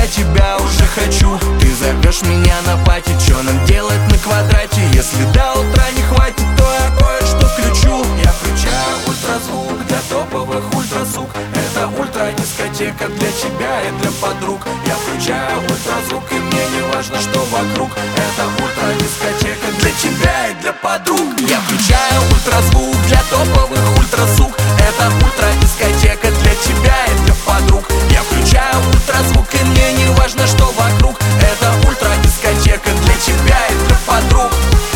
я тебя уже хочу. Ты зовешь меня на пати, чё нам делать на квадрате? Если до утра не хватит, то я кое-что включу. Я включаю ультразвук для топовых ультразвук. Это ультра-дискотека для тебя и для подруг. Я включаю ультразвук, и мне не важно, что вокруг. Это ультра-дискотека для тебя и для подруг. Я включаю ультразвук для топовых ультразвук. Это ультра-дискотека для тебя и для подруг. Я включаю ультразвук, и мне не важно, что вокруг. Это ультра-дискотека для тебя и для подруг.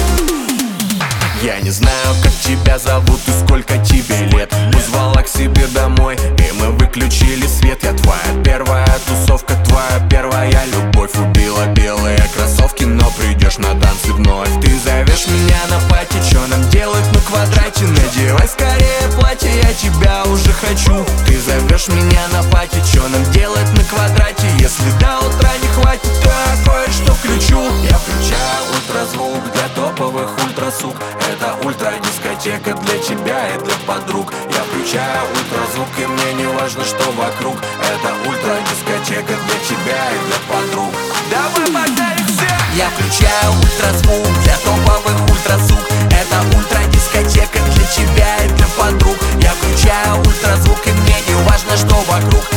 Я не знаю, как тебя зовут и сколько тебе лет. Позвала к себе домой, и мы выключили свет. Я твоя первая тусовка, твоя первая любовь. Убила белые кроссовки, но придешь на танцы вновь. Ты зовешь меня на пати, чё нам делать на квадрате? Надевай скорее платье, я тебя уже хочу. Ты зовешь меня на пати, чё нам делать на квадрате? Если до утра не хватит, то я кое-что включу. Я включаю ультразвук для топовых ультразвук. Это ультра-дискотека для тебя и для подруг. Я включаю ультразвук, и мне не важно, что вокруг. Это ультра-дискотека для тебя и для подруг. Давай погнали все! Я включаю ультразвук для топовых ультразвук. Это ультра-дискотека для тебя и для подруг. Я включаю ультразвук, и мне не важно, что вокруг.